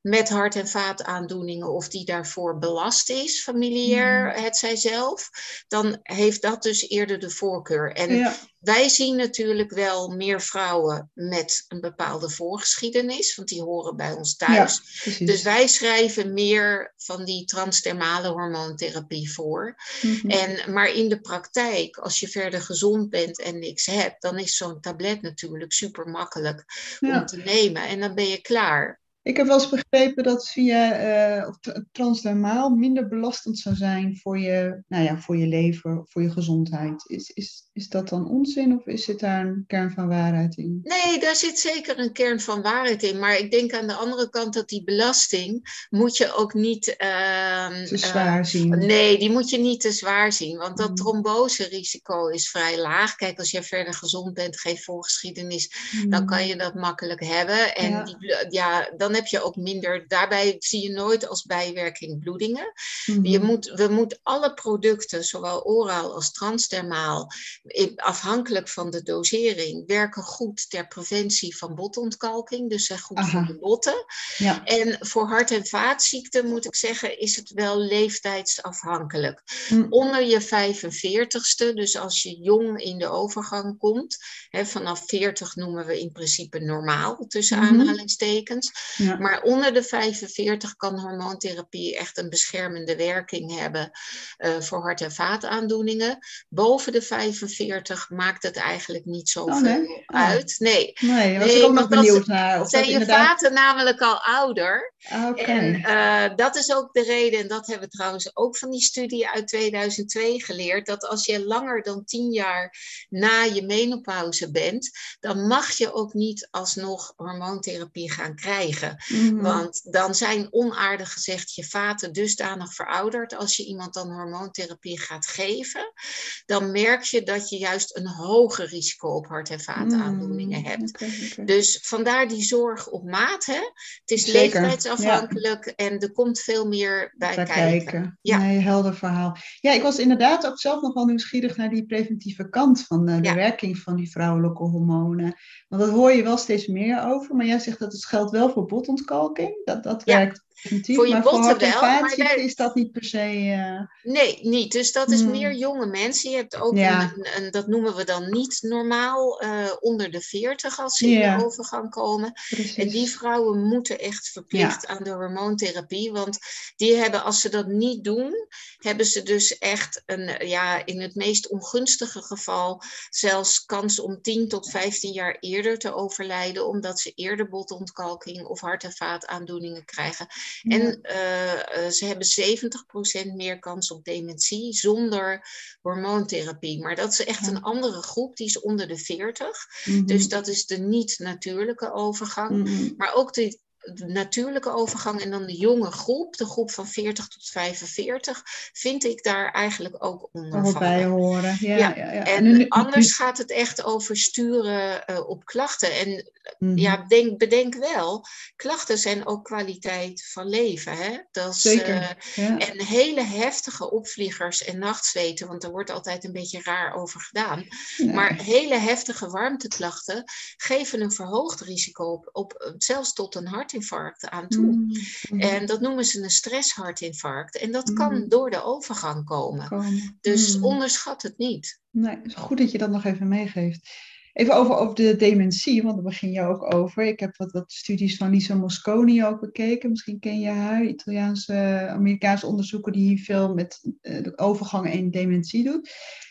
Speaker 2: met hart- en vaataandoeningen of die daarvoor belast is, familiair,
Speaker 1: Mm.
Speaker 2: het zij zelf, dan heeft dat dus eerder de voorkeur. En
Speaker 1: Ja.
Speaker 2: wij zien natuurlijk wel meer vrouwen met een bepaalde voorgeschiedenis, want die horen bij ons thuis.
Speaker 1: Ja, precies.
Speaker 2: Dus wij schrijven meer van die transdermale hormoontherapie voor.
Speaker 1: Mm-hmm.
Speaker 2: En, maar in de praktijk, als je verder gezond bent en niks hebt, dan is zo'n tablet natuurlijk super makkelijk
Speaker 1: Ja.
Speaker 2: om te nemen. En dan ben je klaar.
Speaker 1: Ik heb wel eens begrepen dat via uh, of t- transdermaal minder belastend zou zijn voor je, nou ja, voor je lever, voor je gezondheid. Is, is, is dat dan onzin of is zit daar een kern van waarheid in?
Speaker 2: Nee, daar zit zeker een kern van waarheid in. Maar ik denk aan de andere kant dat die belasting moet je ook niet... Uh,
Speaker 1: te zwaar uh, zien.
Speaker 2: Nee, die moet je niet te zwaar zien. Want dat
Speaker 1: mm.
Speaker 2: tromboserisico is vrij laag. Kijk, als je verder gezond bent, geen voorgeschiedenis, mm. dan kan je dat makkelijk hebben. En ja. Die, ja, dan heb je ook minder... Daarbij zie je nooit als bijwerking bloedingen. Mm-hmm. Je moet, we moeten alle producten, zowel oraal als transdermaal, afhankelijk van de dosering, werken goed ter preventie van botontkalking. Dus zijn goed Aha. voor de botten.
Speaker 1: Ja.
Speaker 2: En voor hart- en vaatziekten, moet ik zeggen, is het wel leeftijdsafhankelijk.
Speaker 1: Mm.
Speaker 2: Onder je vijfenveertigste, dus als je jong in de overgang komt, hè, vanaf veertig noemen we in principe normaal, tussen
Speaker 1: mm-hmm.
Speaker 2: aanhalingstekens.
Speaker 1: Ja.
Speaker 2: Maar onder de vijfenveertig kan hormoontherapie echt een beschermende werking hebben uh, voor hart- en vaataandoeningen. Boven de vijfenveertig maakt het eigenlijk niet zoveel
Speaker 1: oh, nee?
Speaker 2: uit. Nee,
Speaker 1: nee, was nee, ik ook nog benieuwd naar.
Speaker 2: Of zijn dat je inderdaad... vaten namelijk al ouder.
Speaker 1: Ah, okay.
Speaker 2: En uh, dat is ook de reden, en dat hebben we trouwens ook van die studie uit tweeduizend twee geleerd, dat als je langer dan tien jaar na je menopauze bent, dan mag je ook niet alsnog hormoontherapie gaan krijgen.
Speaker 1: Mm-hmm.
Speaker 2: Want dan zijn onaardig gezegd je vaten dusdanig verouderd. Als je iemand dan hormoontherapie gaat geven, dan merk je dat je juist een hoger risico op hart- en vaataandoeningen mm, hebt.
Speaker 1: Okay, okay.
Speaker 2: Dus vandaar die zorg op maat. Hè? Het is
Speaker 1: Zeker.
Speaker 2: leeftijdsafhankelijk ja. en er komt veel meer bij, bij kijken. kijken.
Speaker 1: Ja. Nee, helder verhaal. Ja, ik was inderdaad ook zelf nog wel nieuwsgierig naar die preventieve kant van uh, de ja. werking van die vrouwelijke hormonen. Want dat hoor je wel steeds meer over. Maar jij zegt dat het geldt wel voor botontkalking. Dat, dat
Speaker 2: ja.
Speaker 1: werkt preventief.
Speaker 2: Voor je
Speaker 1: maar
Speaker 2: botten
Speaker 1: voor hart- en
Speaker 2: wel,
Speaker 1: vaatziekten
Speaker 2: maar daar...
Speaker 1: is dat niet per se... Uh...
Speaker 2: Nee, niet. Dus dat is
Speaker 1: hmm.
Speaker 2: meer jonge mensen. Je hebt ook,
Speaker 1: ja.
Speaker 2: een, een, dat noemen we dan niet normaal, uh, onder de veertig als ze
Speaker 1: ja.
Speaker 2: in de overgang komen.
Speaker 1: Precies.
Speaker 2: En die vrouwen moeten echt verplicht ja. aan de hormoontherapie. Want die hebben, als ze dat niet doen, hebben ze dus echt een, ja, in het meest ongunstige geval zelfs kans om tien tot vijftien jaar eerder te overlijden, omdat ze eerder botontkalking of hart- en vaataandoeningen krijgen. Ja. En uh, ze hebben zeventig procent meer kans op dementie zonder hormoontherapie. Maar dat is echt ja. een andere groep, die is onder de veertig. Mm-hmm. Dus dat is de niet-natuurlijke overgang.
Speaker 1: Mm-hmm.
Speaker 2: Maar ook de de natuurlijke overgang en dan de jonge groep, de groep van veertig tot vijfenveertig, vind ik daar eigenlijk ook onder vallen.
Speaker 1: Bij horen. Ja,
Speaker 2: ja.
Speaker 1: Ja, ja.
Speaker 2: En nu, anders nu... gaat het echt over sturen uh, op klachten. En mm-hmm. ja, denk, bedenk wel, klachten zijn ook kwaliteit van leven. Hè? Dat is,
Speaker 1: Zeker.
Speaker 2: Uh,
Speaker 1: ja.
Speaker 2: En hele heftige opvliegers en nachtzweten, want er wordt altijd een beetje raar over gedaan. Nee. Maar hele heftige warmteklachten geven een verhoogd risico op, op zelfs tot een hart hartinfarct aan toe. Mm-hmm. En dat noemen ze een stresshartinfarct. En dat mm-hmm. kan door de overgang komen. komen. Dus mm-hmm. onderschat het niet.
Speaker 1: Nee, het is goed dat je dat nog even meegeeft. Even over, over de dementie, want daar begin je ook over. Ik heb wat, wat studies van Lisa Mosconi ook bekeken. Misschien ken je haar, Italiaanse, Amerikaanse onderzoeker die veel met uh, de overgang in dementie doet.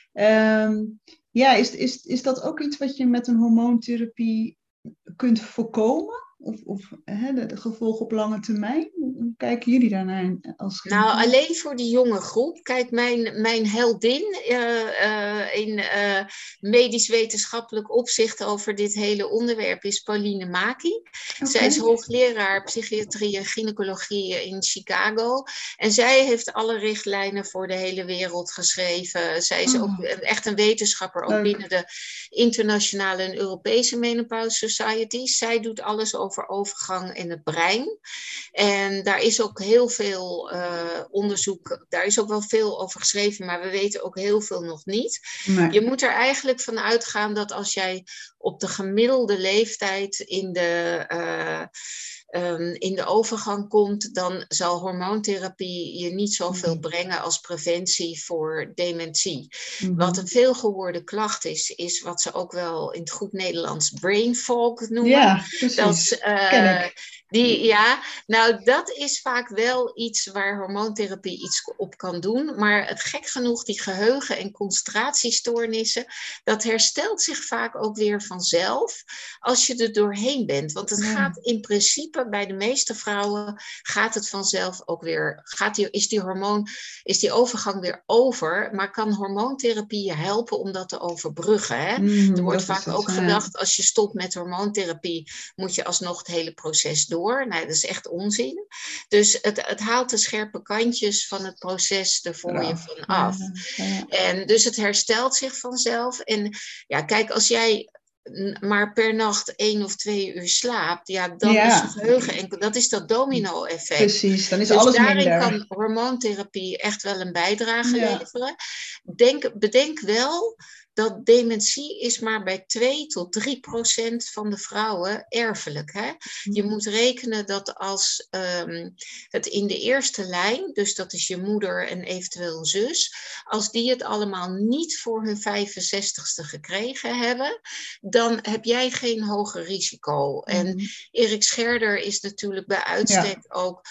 Speaker 1: Um, ja, is, is, is dat ook iets wat je met een hormoontherapie kunt voorkomen? Of, of hè, de, de gevolgen op lange termijn? Hoe kijken jullie daarnaar? Als
Speaker 2: nou, alleen voor die jonge groep. Kijk, mijn, mijn heldin uh, uh, in uh, medisch-wetenschappelijk opzicht over dit hele onderwerp is Pauline Maki. Okay. Zij is hoogleraar psychiatrie en gynaecologie in Chicago. En zij heeft alle richtlijnen voor de hele wereld geschreven. Zij is oh. ook echt een wetenschapper, ook Leuk. binnen de internationale en Europese Menopause Societies. Zij doet alles over over overgang in het brein. En daar is ook heel veel uh, onderzoek, daar is ook wel veel over geschreven, maar we weten ook heel veel nog niet. Nee. Je moet er eigenlijk van uitgaan dat als jij op de gemiddelde leeftijd in de... Uh, um, in de overgang komt, dan zal hormoontherapie je niet zoveel brengen als preventie voor dementie. Mm-hmm. Wat een veelgehoorde klacht is, is wat ze ook wel in het goed Nederlands brain fog noemen.
Speaker 1: Ja, precies.
Speaker 2: Dat, uh, Ken ik. Die, ja, nou dat is vaak wel iets waar hormoontherapie iets op kan doen. Maar het gek genoeg, die geheugen- en concentratiestoornissen, dat herstelt zich vaak ook weer vanzelf als je er doorheen bent. Want het ja. gaat in principe bij de meeste vrouwen, gaat het vanzelf ook weer, gaat die, is die hormoon, is die overgang weer over. Maar kan hormoontherapie je helpen om dat te overbruggen? Hè? Mm, er wordt vaak ook het, gedacht, ja. als je stopt met hormoontherapie, moet je alsnog het hele proces door. Nee, dat is echt onzin. Dus het, het haalt de scherpe kantjes van het proces er voor ja. je van af. Ja, ja. En dus het herstelt zich vanzelf. En ja, kijk, als jij maar per nacht één of twee uur slaapt, ja, dan ja. is je geheugen enkel. Dat is dat domino-effect.
Speaker 1: Precies, dan is
Speaker 2: dus
Speaker 1: alles
Speaker 2: daarin
Speaker 1: minder.
Speaker 2: Kan hormoontherapie echt wel een bijdrage ja. leveren. Denk, bedenk wel dat dementie is maar bij twee tot drie procent van de vrouwen erfelijk. Hè? Je moet rekenen dat als um, het in de eerste lijn, dus dat is je moeder en eventueel een zus, als die het allemaal niet voor hun vijfenzestigste gekregen hebben, dan heb jij geen hoger risico. Mm. En Erik Scherder is natuurlijk bij uitstek ja. ook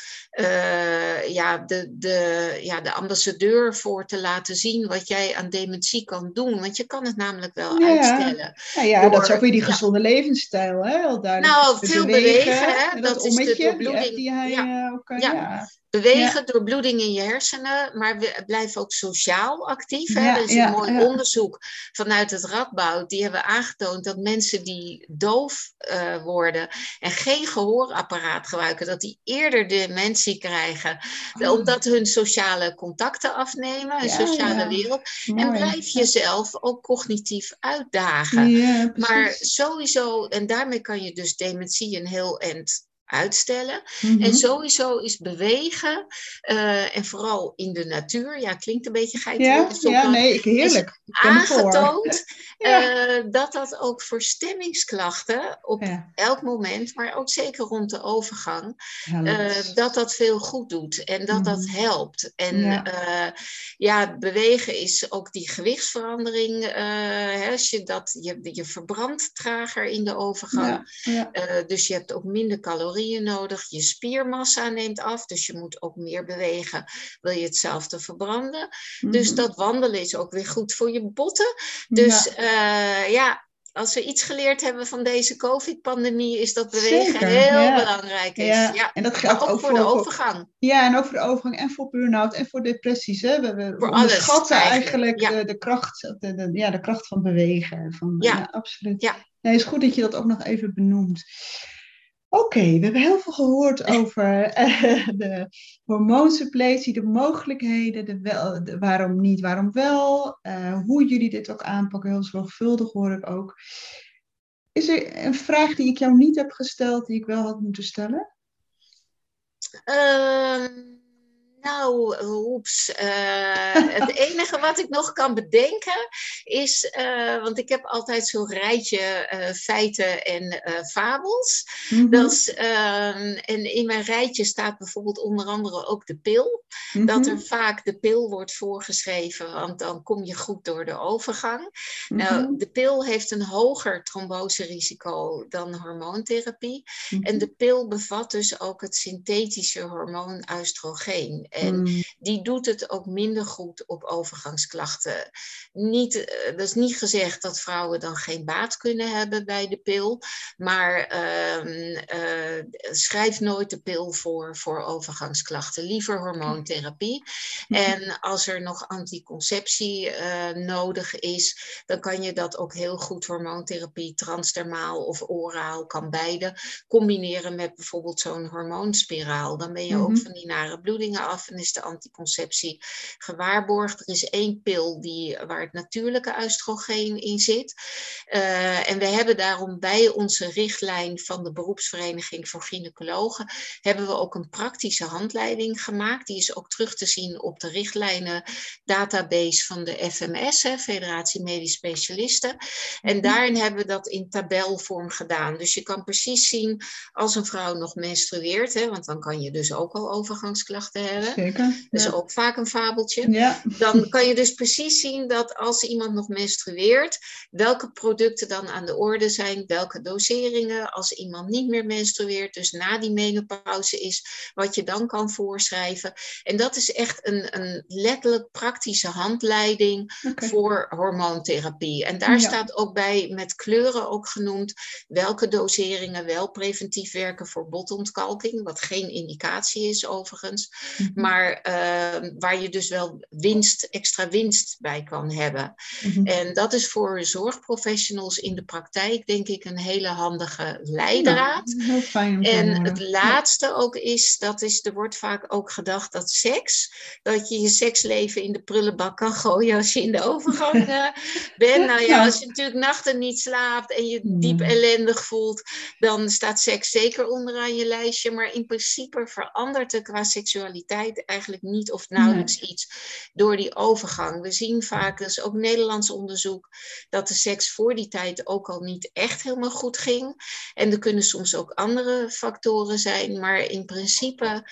Speaker 2: uh, ja, de, de, ja, de ambassadeur voor te laten zien wat jij aan dementie kan doen. Want je kan het namelijk wel ja. uitstellen.
Speaker 1: Ja, ja door, dat is ook weer die gezonde ja. levensstijl. Hè? Al
Speaker 2: nou, veel bewegen. bewegen hè?
Speaker 1: Dat,
Speaker 2: dat
Speaker 1: is
Speaker 2: de doorbloeding.
Speaker 1: Die, die hij ja. ook... Uh,
Speaker 2: ja.
Speaker 1: ja.
Speaker 2: Bewegen, ja. doorbloeding in je hersenen, maar we blijven ook sociaal actief. Hè?
Speaker 1: Ja,
Speaker 2: er is
Speaker 1: ja,
Speaker 2: een mooi
Speaker 1: ja.
Speaker 2: onderzoek vanuit het Radboud. Die hebben aangetoond dat mensen die doof uh, worden en geen gehoorapparaat gebruiken, dat die eerder dementie krijgen. Oh. Omdat hun sociale contacten afnemen, hun ja, sociale ja. wereld. Mooi. En blijf jezelf ook cognitief uitdagen.
Speaker 1: Ja,
Speaker 2: maar sowieso, en daarmee kan je dus dementie een heel eind uitstellen.
Speaker 1: Mm-hmm.
Speaker 2: En sowieso is bewegen, uh, en vooral in de natuur, ja, klinkt een beetje geitenwoorden.
Speaker 1: Ja, ja, nee, heerlijk.
Speaker 2: Is aangetoond ja. uh, dat dat ook voor stemmingsklachten op ja. elk moment, maar ook zeker rond de overgang, uh, dat dat veel goed doet en dat mm-hmm. dat helpt. En ja. Uh, ja, bewegen is ook die gewichtsverandering. Uh, hè, als je, dat, je, je verbrandt trager in de overgang. Ja. Ja. Uh, dus je hebt ook minder calorieën nodig. Je spiermassa neemt af, dus je moet ook meer bewegen. Wil je hetzelfde verbranden? Mm-hmm. Dus dat wandelen is ook weer goed voor je botten. Dus ja, uh, ja als we iets geleerd hebben van deze COVID-pandemie, is dat bewegen Zeker, heel ja. belangrijk is.
Speaker 1: Ja.
Speaker 2: Ja.
Speaker 1: En dat geldt
Speaker 2: ook,
Speaker 1: ook
Speaker 2: voor,
Speaker 1: voor
Speaker 2: de overgang.
Speaker 1: Ja, en ook voor de overgang en voor burn-out en voor depressies. Hè? We, we,
Speaker 2: voor
Speaker 1: we onderschatten
Speaker 2: alles,
Speaker 1: eigenlijk,
Speaker 2: eigenlijk
Speaker 1: ja. de, de, kracht, de, de, ja, de kracht van bewegen. Van,
Speaker 2: ja.
Speaker 1: ja, absoluut.
Speaker 2: Ja.
Speaker 1: Nee, het is goed dat je dat ook nog even benoemt. Oké, okay, we hebben heel veel gehoord over uh, de hormoonsuppletie, de mogelijkheden, de wel, de waarom niet, waarom wel, uh, hoe jullie dit ook aanpakken, heel zorgvuldig hoor ik ook. Is er een vraag die ik jou niet heb gesteld, die ik wel had moeten stellen?
Speaker 2: Um... Nou, oeps. Uh, het enige wat ik nog kan bedenken is, uh, want ik heb altijd zo'n rijtje uh, feiten en uh, fabels. Mm-hmm. Dat is, uh, en in mijn rijtje staat bijvoorbeeld onder andere ook de pil. Mm-hmm. Dat er vaak de pil wordt voorgeschreven, want dan kom je goed door de overgang. Mm-hmm. Nou, de pil heeft een hoger tromboserisico dan hormoontherapie. Mm-hmm. En de pil bevat dus ook het synthetische hormoon oestrogeen. En mm. die doet het ook minder goed op overgangsklachten. Niet, uh, dat is niet gezegd dat vrouwen dan geen baat kunnen hebben bij de pil. Maar uh, uh, schrijf nooit de pil voor, voor overgangsklachten. Liever hormoontherapie. Mm. En als er nog anticonceptie uh, nodig is, dan kan je dat ook heel goed, hormoontherapie, transdermaal of oraal, kan beide, combineren met bijvoorbeeld zo'n hormoonspiraal. Dan ben je mm-hmm. ook van die nare bloedingen af. af en is de anticonceptie gewaarborgd. Er is één pil die, waar het natuurlijke oestrogeen in zit. Uh, en we hebben daarom bij onze richtlijn van de beroepsvereniging voor gynaecologen hebben we ook een praktische handleiding gemaakt. Die is ook terug te zien op de richtlijnen database van de F M S, hè, Federatie Medisch Specialisten. En daarin hebben we dat in tabelvorm gedaan. Dus je kan precies zien als een vrouw nog menstrueert, hè, want dan kan je dus ook al overgangsklachten hebben.
Speaker 1: Zeker.
Speaker 2: Dat is
Speaker 1: Ja.
Speaker 2: ook vaak een fabeltje.
Speaker 1: Ja.
Speaker 2: Dan kan je dus precies zien dat als iemand nog menstrueert, welke producten dan aan de orde zijn, welke doseringen, als iemand niet meer menstrueert, dus na die menopauze is, wat je dan kan voorschrijven. En dat is echt een, een letterlijk praktische handleiding okay. voor hormoontherapie. En daar ja. staat ook bij, met kleuren ook genoemd, welke doseringen wel preventief werken voor botontkalking, wat geen indicatie is overigens, mm-hmm. maar uh, waar je dus wel winst, extra winst bij kan hebben. Mm-hmm. En dat is voor zorgprofessionals in de praktijk denk ik een hele handige leidraad.
Speaker 1: Ja, heel fijn.
Speaker 2: En het laatste ja. ook is, dat is, er wordt vaak ook gedacht dat seks, dat je je seksleven in de prullenbak kan gooien als je in de overgang uh, bent. Nou ja, ja, als je natuurlijk nachten niet slaapt en je diep ellendig voelt, dan staat seks zeker onderaan je lijstje. Maar in principe verandert er qua seksualiteit eigenlijk niet of nauwelijks nee. iets door die overgang. We zien vaak, dat is ook Nederlands onderzoek, dat de seks voor die tijd ook al niet echt helemaal goed ging. En er kunnen soms ook andere factoren zijn, maar in principe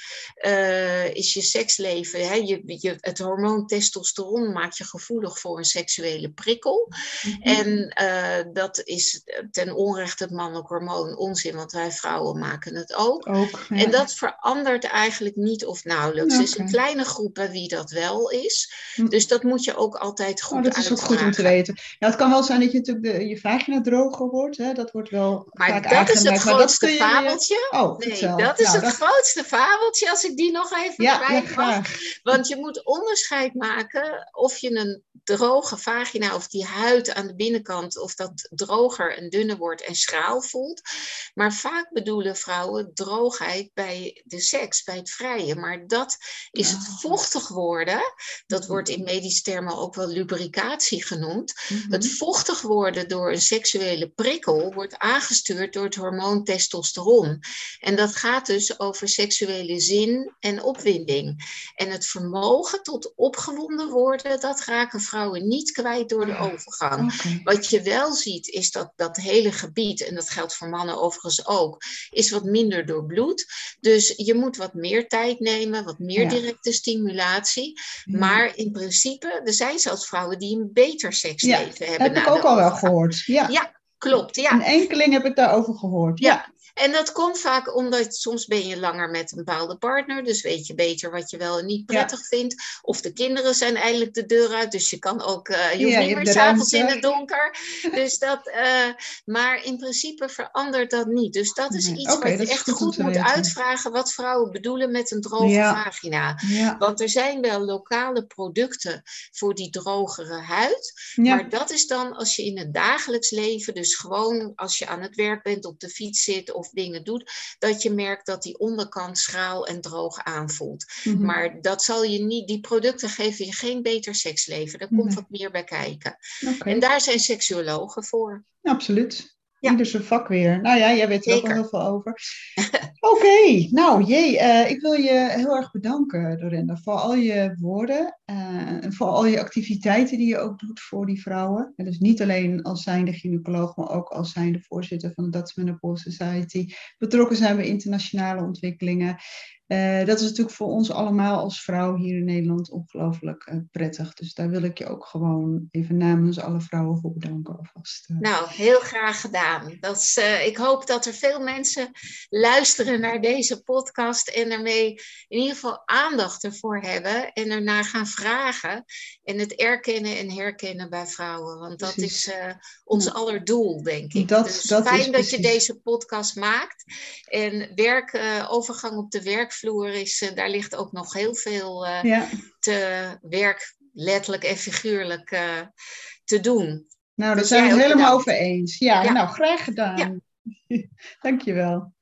Speaker 2: uh, is je seksleven, hè, je, je, het hormoon testosteron maakt je gevoelig voor een seksuele prikkel. Mm-hmm. En uh, dat is ten onrechte het mannelijk hormoon onzin, want wij vrouwen maken het ook. ook ja. En dat verandert eigenlijk niet of nauwelijks. Okay. Er is een kleine groep bij wie dat wel is. Mm. Dus dat moet je ook altijd goed uitvragen.
Speaker 1: Oh, dat is ook goed om te weten. Ja, het kan wel zijn dat je natuurlijk de, je vagina droger wordt. Hè? Dat wordt wel
Speaker 2: maar
Speaker 1: vaak
Speaker 2: dat is het grootste
Speaker 1: je...
Speaker 2: fabeltje.
Speaker 1: Oh,
Speaker 2: nee,
Speaker 1: vertel.
Speaker 2: dat is
Speaker 1: nou,
Speaker 2: het dat... grootste fabeltje, als ik die nog even
Speaker 1: ja,
Speaker 2: kwijt
Speaker 1: ja,
Speaker 2: mag. Want je moet onderscheid maken of je een droge vagina of die huid aan de binnenkant, of dat droger en dunner wordt en schraal voelt. Maar vaak bedoelen vrouwen droogheid bij de seks, bij het vrije. Maar dat is het vochtig worden. Dat wordt in medische termen ook wel lubricatie genoemd. Mm-hmm. Het vochtig worden door een seksuele prikkel wordt aangestuurd door het hormoon testosteron. En dat gaat dus over seksuele zin en opwinding. En het vermogen tot opgewonden worden, dat raken vrouwen niet kwijt door de overgang. Okay. Wat je wel ziet is dat dat hele gebied, en dat geldt voor mannen overigens ook, is wat minder doorbloed. Dus je moet wat meer tijd nemen, wat meer ja. directe stimulatie. Ja. Maar in principe, er zijn zelfs vrouwen die een beter seksleven
Speaker 1: ja,
Speaker 2: hebben.
Speaker 1: Heb ik ook al wel gehoord. Ja,
Speaker 2: ja klopt. Ja.
Speaker 1: Een enkeling heb ik daarover gehoord. Ja.
Speaker 2: ja. En dat komt vaak omdat soms ben je langer met een bepaalde partner. Dus weet je beter wat je wel en niet prettig ja. vindt. Of de kinderen zijn eindelijk de deur uit. Dus je kan ook, uh, je hoeft ja, niet je meer 's avonds in het donker. Dus dat, uh, maar in principe verandert dat niet. Dus dat is iets okay, wat je echt goed, goed moet weten. uitvragen. Wat vrouwen bedoelen met een droge ja. vagina. Ja. Want er zijn wel lokale producten voor die drogere huid. Ja. Maar dat is dan als je in het dagelijks leven, dus gewoon als je aan het werk bent, op de fiets zit of dingen doet, dat je merkt dat die onderkant schraal en droog aanvoelt. Mm-hmm. Maar dat zal je niet, die producten geven je geen beter seksleven. Daar komt mm-hmm. wat meer bij kijken. Okay. En daar zijn seksuologen voor.
Speaker 1: Absoluut. Ja. Ieder zijn vak weer. Nou ja, jij weet er Zeker. ook al heel veel over. Oké, okay. nou jee, uh, ik wil je heel erg bedanken, Dorenda, voor al je woorden uh, en voor al je activiteiten die je ook doet voor die vrouwen. En dus niet alleen als zijnde gynaecoloog, maar ook als zijnde voorzitter van de Dutch Menopause Society. Betrokken zijn bij internationale ontwikkelingen. Uh, dat is natuurlijk voor ons allemaal als vrouw hier in Nederland ongelooflijk uh, prettig. Dus daar wil ik je ook gewoon even namens alle vrouwen voor bedanken alvast. Uh.
Speaker 2: Nou, heel graag gedaan. Dat is, uh, ik hoop dat er veel mensen luisteren naar deze podcast en ermee in ieder geval aandacht ervoor hebben en ernaar gaan vragen en het erkennen en herkennen bij vrouwen. Want dat precies. is uh, ons ja. aller doel, denk ik. Dat, dus dat fijn dat je deze podcast maakt. En werk, uh, overgang op de werkvloer is, uh, daar ligt ook nog heel veel uh, ja. te werk, letterlijk en figuurlijk, uh, te doen.
Speaker 1: Nou, daar dus zijn we het helemaal bedankt. over eens. Ja, ja, nou, graag gedaan. Ja. Dankjewel.